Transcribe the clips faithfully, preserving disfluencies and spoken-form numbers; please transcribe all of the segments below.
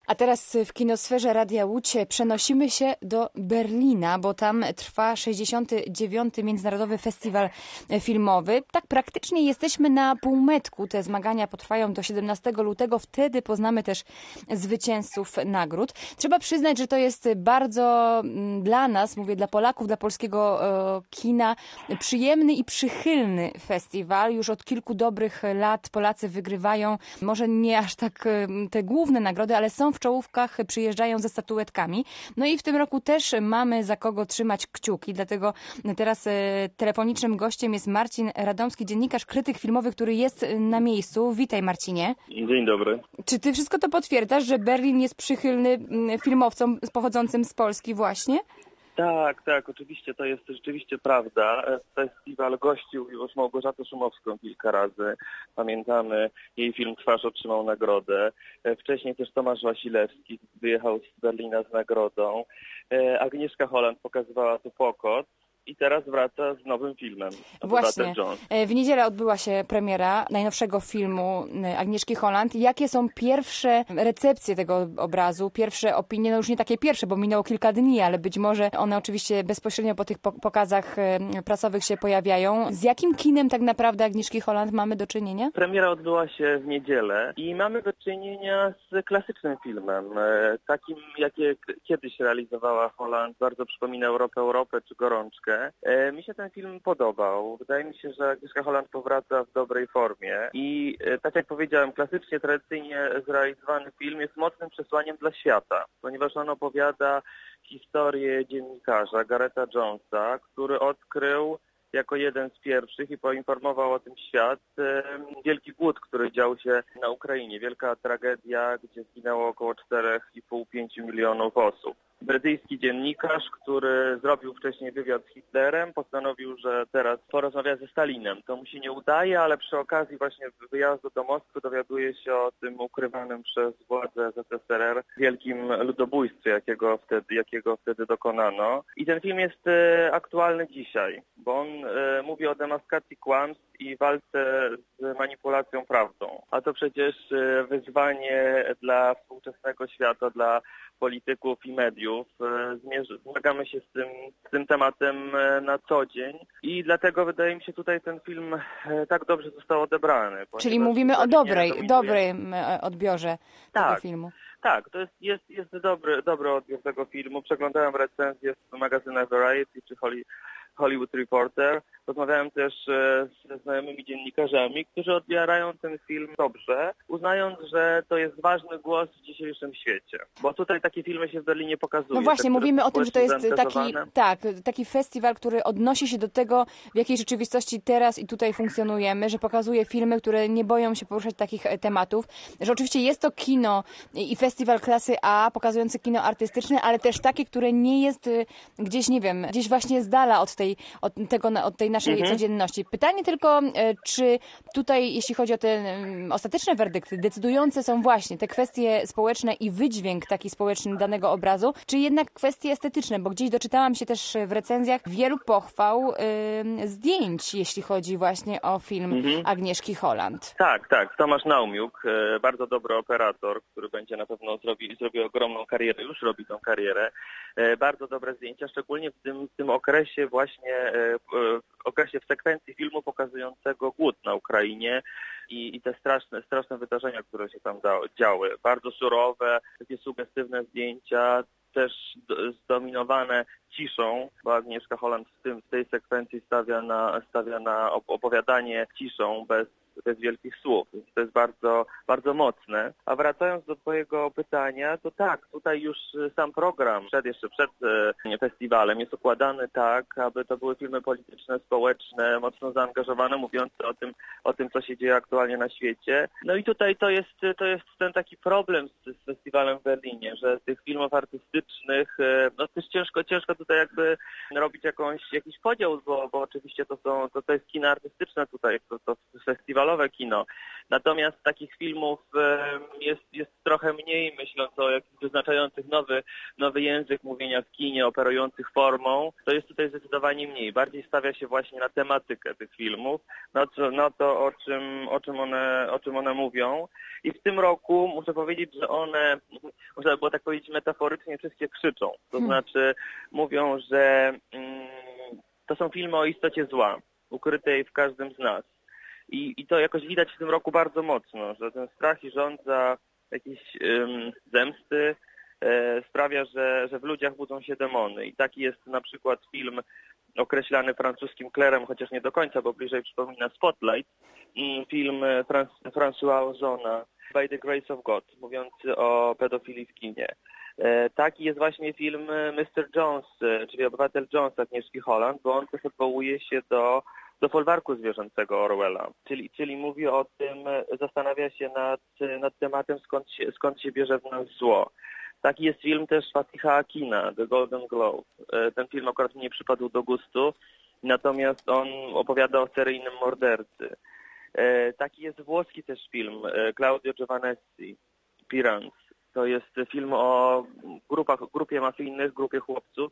A teraz w kinosferze Radia Łódź przenosimy się do Berlina, bo tam trwa sześćdziesiąty dziewiąty Międzynarodowy Festiwal Filmowy. Tak praktycznie jesteśmy na półmetku. Te zmagania potrwają do siedemnastego lutego. Wtedy poznamy też zwycięzców nagród. Trzeba przyznać, że to jest bardzo dla nas, mówię dla Polaków, dla polskiego kina, przyjemny i przychylny festiwal. Już od kilku dobrych lat Polacy wygrywają, może nie aż tak te główne nagrody, ale są w czołówkach, przyjeżdżają ze statuetkami. No i w tym roku też mamy za kogo trzymać kciuki, dlatego teraz telefonicznym gościem jest Marcin Radomski, dziennikarz, krytyk filmowy, który jest na miejscu. Witaj, Marcinie. Dzień dobry. Czy ty wszystko to potwierdzasz, że Berlin jest przychylny filmowcom pochodzącym z Polski właśnie? Tak, tak, oczywiście to jest rzeczywiście prawda. Festiwal gościł już Małgorzatę Szumowską kilka razy. Pamiętamy, jej film Twarz otrzymał nagrodę. Wcześniej też Tomasz Wasilewski wyjechał z Berlina z nagrodą. Agnieszka Holland pokazywała tu Pokot. I teraz wraca z nowym filmem. Właśnie. W niedzielę odbyła się premiera najnowszego filmu Agnieszki Holland. Jakie są pierwsze recepcje tego obrazu, pierwsze opinie? No już nie takie pierwsze, bo minęło kilka dni, ale być może one oczywiście bezpośrednio po tych pokazach prasowych się pojawiają. Z jakim kinem tak naprawdę Agnieszki Holland mamy do czynienia? Premiera odbyła się w niedzielę i mamy do czynienia z klasycznym filmem. Takim, jakie kiedyś realizowała Holland. Bardzo przypomina Europę, Europę czy Gorączkę. Mi się ten film podobał. Wydaje mi się, że Agnieszka Holland powraca w dobrej formie i tak jak powiedziałem, klasycznie, tradycyjnie zrealizowany film jest mocnym przesłaniem dla świata, ponieważ on opowiada historię dziennikarza Garetha Jonesa, który odkrył jako jeden z pierwszych i poinformował o tym świat wielki głód, który dział się na Ukrainie. Wielka tragedia, gdzie zginęło około cztery i pół do pięciu milionów osób. Brytyjski dziennikarz, który zrobił wcześniej wywiad z Hitlerem, postanowił, że teraz porozmawia ze Stalinem. To mu się nie udaje, ale przy okazji właśnie wyjazdu do Moskwy dowiaduje się o tym ukrywanym przez władze Z S R R wielkim ludobójstwie, jakiego wtedy, jakiego wtedy dokonano. I ten film jest e, aktualny dzisiaj, bo on e, mówi o demaskacji kłamstw i walce z manipulacją prawdą. A to przecież e, wyzwanie dla współczesnego świata, dla polityków i mediów. Zmagamy się z tym, z tym tematem na co dzień i dlatego wydaje mi się tutaj ten film tak dobrze został odebrany. Czyli mówimy o dobrej, dobrym odbiorze tak, tego filmu. Tak, to jest, jest, jest dobry, dobry odbiór tego filmu. Przeglądałem recenzję w magazynach Variety czy Hollywood Reporter. Rozmawiałem też ze znajomymi dziennikarzami, którzy odbierają ten film dobrze, uznając, że to jest ważny głos w dzisiejszym świecie. Bo tutaj takie filmy się w Berlinie pokazują. No właśnie, mówimy o tym, że to jest taki, tak, taki festiwal, który odnosi się do tego, w jakiej rzeczywistości teraz i tutaj funkcjonujemy, że pokazuje filmy, które nie boją się poruszać takich tematów, że oczywiście jest to kino i festiwal klasy A, pokazujący kino artystyczne, ale też takie, które nie jest gdzieś, nie wiem, gdzieś właśnie z dala od tej, od tego, od tej naszej mhm. codzienności. Pytanie tylko, czy tutaj, jeśli chodzi o te ostateczne werdykty, decydujące są właśnie te kwestie społeczne i wydźwięk taki społeczny danego obrazu, czy jednak kwestie estetyczne, bo gdzieś doczytałam się też w recenzjach wielu pochwał y, zdjęć, jeśli chodzi właśnie o film mhm. Agnieszki Holland. Tak, tak. Tomasz Naumiuk, bardzo dobry operator, który będzie na pewno zrobił, zrobił ogromną karierę, już robi tą karierę. Bardzo dobre zdjęcia, szczególnie w tym, w tym okresie właśnie, w okresie w sekwencji filmu pokazującego głód na Ukrainie i, i te straszne, straszne wydarzenia, które się tam działy. Bardzo surowe, takie sugestywne zdjęcia, też zdominowane ciszą, bo Agnieszka Holland w, tym, w tej sekwencji stawia na, stawia na opowiadanie ciszą, bez bez wielkich słów. To jest bardzo, bardzo mocne. A wracając do twojego pytania, to tak, tutaj już sam program, przed, jeszcze przed e, festiwalem jest układany tak, aby to były filmy polityczne, społeczne, mocno zaangażowane, mówiące o tym, o tym, co się dzieje aktualnie na świecie. No i tutaj to jest, to jest ten taki problem z, z festiwalem w Berlinie, że tych filmów artystycznych, e, no też ciężko, ciężko tutaj jakby robić jakąś, jakiś podział, bo, bo oczywiście to są, to, to jest kino artystyczne tutaj, to, to festiwal kino. Natomiast takich filmów jest, jest trochę mniej, myśląc o jakichś wyznaczających nowy, nowy język mówienia w kinie, operujących formą, to jest tutaj zdecydowanie mniej. Bardziej stawia się właśnie na tematykę tych filmów, na to, na to o czym, o czym one, o czym one mówią. I w tym roku muszę powiedzieć, że one, można by było tak powiedzieć metaforycznie, wszystkie krzyczą. To znaczy mówią, że mm, to są filmy o istocie zła, ukrytej w każdym z nas. I, I to jakoś widać w tym roku bardzo mocno, że ten strach i żądza jakiejś um, zemsty e, sprawia, że, że w ludziach budzą się demony. I taki jest na przykład film określany francuskim klerem, chociaż nie do końca, bo bliżej przypomina Spotlight, film Fran- François Ozona, By the Grace of God, mówiący o pedofilii w kinie. E, taki jest właśnie film mister Jones, czyli Obywatel Jones Agnieszki Holland, bo on też odwołuje się do do folwarku zwierzęcego Orwella, czyli, czyli mówi o tym, zastanawia się nad, nad tematem, skąd się, skąd się bierze w nas zło. Taki jest film też Fatiha Akina, The Golden Globe. Ten film akurat mi nie przypadł do gustu, natomiast on opowiada o seryjnym mordercy. Taki jest włoski też film Claudio Giovanetti, Pirans. To jest film o grupach, grupie mafijnych, grupie chłopców,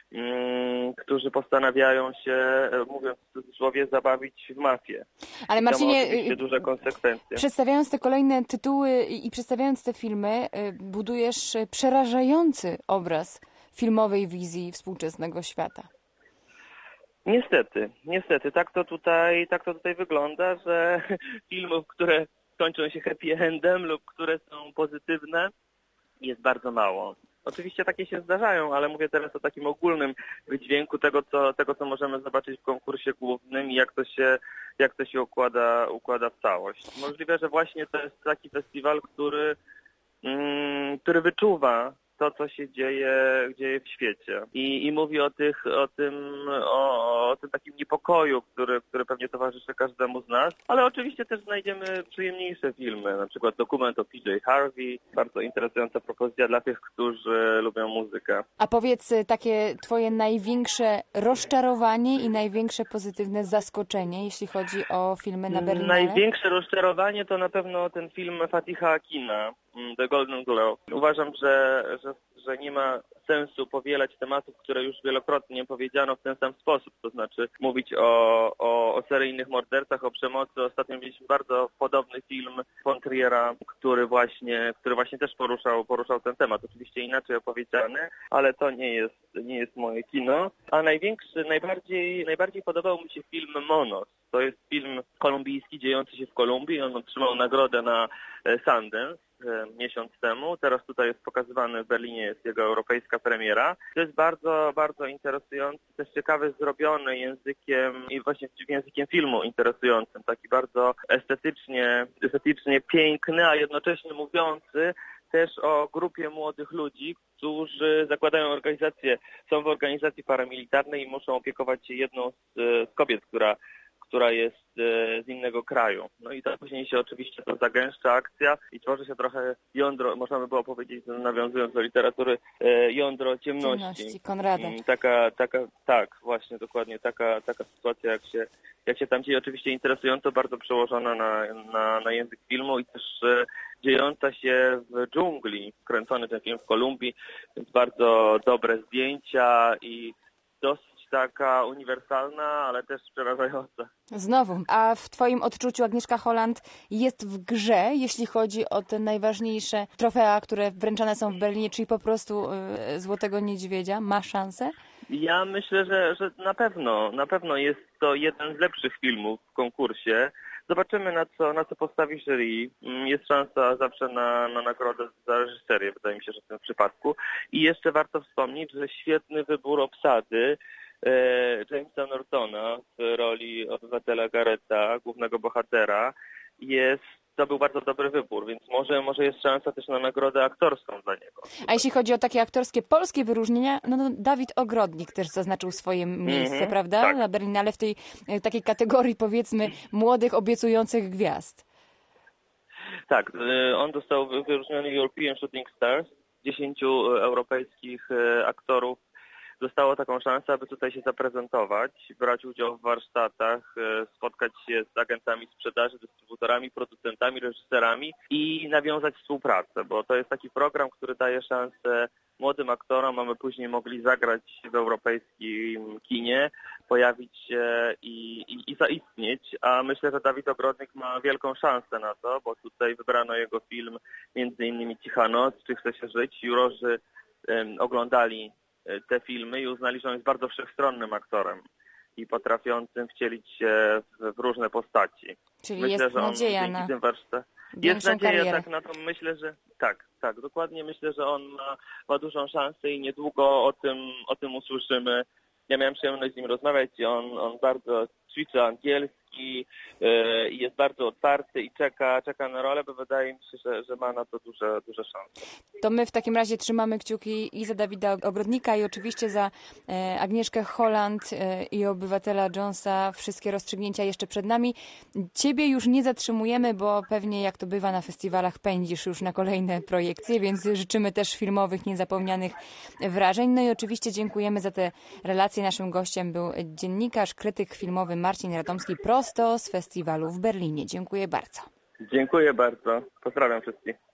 którzy postanawiają się, mówiąc w cudzysłowie, zabawić w mafię. Ale Marcinie, oczywiście duże konsekwencje. Przedstawiając te kolejne tytuły i przedstawiając te filmy, budujesz przerażający obraz filmowej wizji współczesnego świata. Niestety, niestety, tak to tutaj, tak to tutaj wygląda, że filmów, które kończą się happy endem lub które są pozytywne, jest bardzo mało. Oczywiście takie się zdarzają, ale mówię teraz o takim ogólnym wydźwięku tego, co, tego, co możemy zobaczyć w konkursie głównym i jak to się, jak to się układa, układa w całość. Możliwe, że właśnie to jest taki festiwal, który, mm, który wyczuwa to, co się dzieje, dzieje w świecie. I, i mówi o tych, o tym, o, o tym takim niepokoju, który, który pewnie towarzyszy każdemu z nas, ale oczywiście też znajdziemy przyjemniejsze filmy, na przykład dokument o P J Harvey, bardzo interesująca propozycja dla tych, którzy lubią muzykę. A powiedz, takie twoje największe rozczarowanie i największe pozytywne zaskoczenie, jeśli chodzi o filmy na Berlinale? Największe rozczarowanie to na pewno ten film Fatiha Akina, The Golden Globe. Uważam, że, że, że nie ma sensu powielać tematów, które już wielokrotnie powiedziano w ten sam sposób, to znaczy mówić o, o, o seryjnych mordercach, o przemocy. Ostatnio mieliśmy bardzo podobny film von Triera, który właśnie, który właśnie też poruszał, poruszał ten temat. Oczywiście inaczej opowiedziany, ale to nie jest, nie jest moje kino. A największy, najbardziej, najbardziej podobał mi się film Monos. To jest film kolumbijski dziejący się w Kolumbii. On otrzymał nagrodę na Sundance miesiąc temu. Teraz tutaj jest pokazywany w Berlinie, jest jego europejska premiera. To jest bardzo, bardzo interesujący, też ciekawy, zrobiony językiem i właśnie językiem filmu interesującym, taki bardzo estetycznie, estetycznie piękny, a jednocześnie mówiący też o grupie młodych ludzi, którzy zakładają organizację, są w organizacji paramilitarnej i muszą opiekować się jedną z, z kobiet, która która jest z innego kraju. No i to później się oczywiście to zagęszcza akcja i tworzy się trochę jądro, można by było powiedzieć, nawiązując do literatury, jądro ciemności. Ciemności, Konrada. Taka, taka, tak, właśnie, dokładnie, taka, taka sytuacja, jak się, jak się tam dzieje, oczywiście interesująco, bardzo przełożona na, na, na język filmu i też dziejąca się w dżungli, kręcony ten film w Kolumbii, więc bardzo dobre zdjęcia i dosyć taka uniwersalna, ale też przerażająca. Znowu. A w twoim odczuciu Agnieszka Holland jest w grze, jeśli chodzi o te najważniejsze trofea, które wręczane są w Berlinie, czyli po prostu y, Złotego Niedźwiedzia? Ma szansę? Ja myślę, że, że na pewno, na pewno jest to jeden z lepszych filmów w konkursie. Zobaczymy, na co, na co postawi jury. Jest szansa zawsze na, na nagrodę za reżyserię, wydaje mi się, że w tym przypadku. I jeszcze warto wspomnieć, że świetny wybór obsady Jamesa Nortona w roli obywatela Garreta, głównego bohatera, jest, to był bardzo dobry wybór, więc może, może jest szansa też na nagrodę aktorską dla niego. A jeśli chodzi o takie aktorskie polskie wyróżnienia, no, no Dawid Ogrodnik też zaznaczył swoje miejsce, mm-hmm, prawda? Tak. Na Berlinale w tej takiej kategorii, powiedzmy, młodych, obiecujących gwiazd. Tak, on został wyróżniony European Shooting Stars, dziesięciu europejskich aktorów dostało taką szansę, aby tutaj się zaprezentować, brać udział w warsztatach, spotkać się z agentami sprzedaży, dystrybutorami, producentami, reżyserami i nawiązać współpracę, bo to jest taki program, który daje szansę młodym aktorom, a my później mogli zagrać w europejskim kinie, pojawić się i, i, i zaistnieć, a myślę, że Dawid Ogrodnik ma wielką szansę na to, bo tutaj wybrano jego film między innymi Cicha noc, Czy chce się żyć. Jurorzy um, oglądali te filmy i uznali, że on jest bardzo wszechstronnym aktorem i potrafiącym wcielić się w, w różne postaci. Czyli myślę, jest że on nadzieja dzięki na tym warsztatom Jest nadzieja, karierę. tak, na to myślę, że tak, tak, dokładnie myślę, że on ma, ma dużą szansę i niedługo o tym, o tym usłyszymy. Ja miałem przyjemność z nim rozmawiać i on, on bardzo ćwiczy angielski i yy, jest bardzo otwarty i czeka, czeka na rolę, bo wydaje mi się, że, że ma na to duże, duże szanse. To my w takim razie trzymamy kciuki i za Dawida Ogrodnika i oczywiście za e, Agnieszkę Holland e, i Obywatela Jonesa. Wszystkie rozstrzygnięcia jeszcze przed nami. Ciebie już nie zatrzymujemy, bo pewnie jak to bywa na festiwalach pędzisz już na kolejne projekcje, więc życzymy też filmowych, niezapomnianych wrażeń. No i oczywiście dziękujemy za te relacje. Naszym gościem był dziennikarz, krytyk filmowy Marcin Radomski prosto z festiwalu w Berlinie. Dziękuję bardzo. Dziękuję bardzo. Pozdrawiam wszystkich.